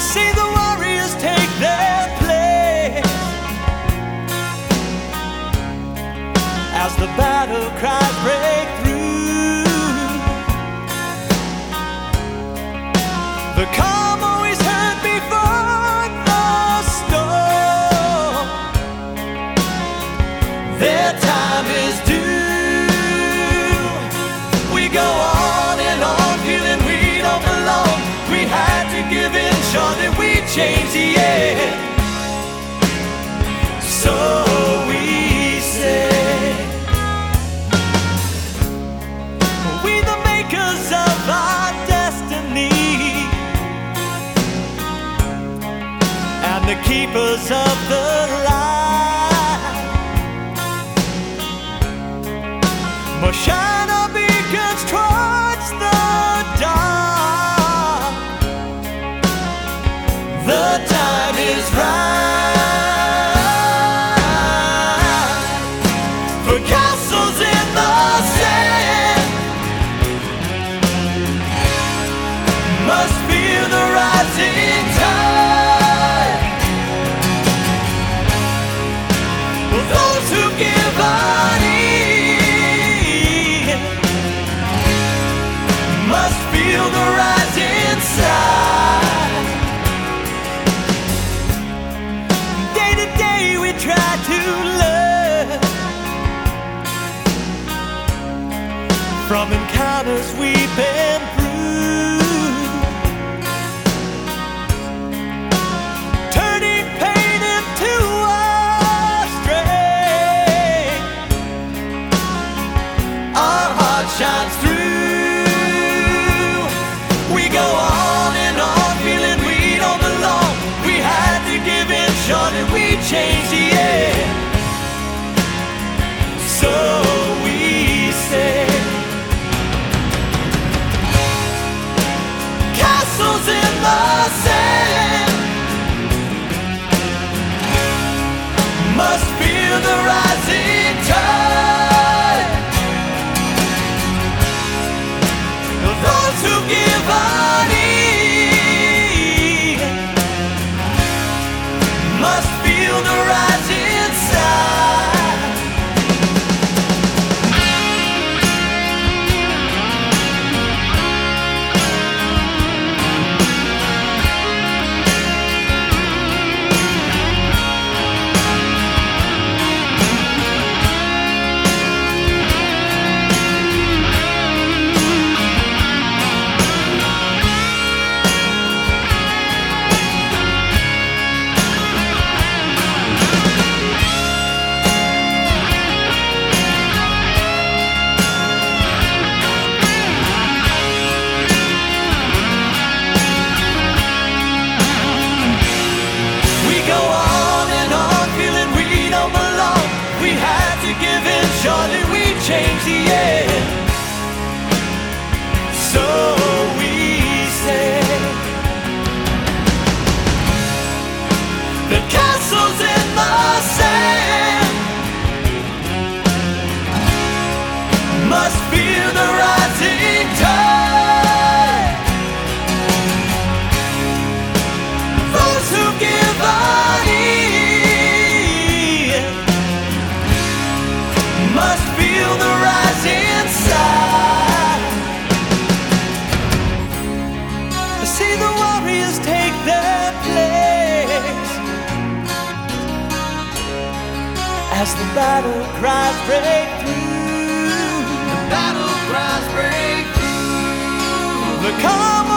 See the warriors take their place as the battle cries break through. The calm always heard before the storm. Their time is due. We go on and on, feeling we don't belong. We had to give in, sure that we change the end. So we say, we the makers of our destiny, and the keepers of the light. Must shine our beacons towards the dark. The time is right for castles in the sand. Must feel the rising tide. Those who give unease must feel the rise inside. Day to day we try to learn from encounters we've been through, turning pain into our strength. Our heart shines through. We go on and on, feeling we don't belong. We had to give in, sure that we change the end. So we say, castles in the sand must feel the rising tide. Those who give unease must feel the rise inside. Surely we change the end. So we say, the castles in the sand must feel the rising tide. Those who give unease must feel the rise inside. See the warriors take their place as the battle cries break through. The battle cries break through. The calm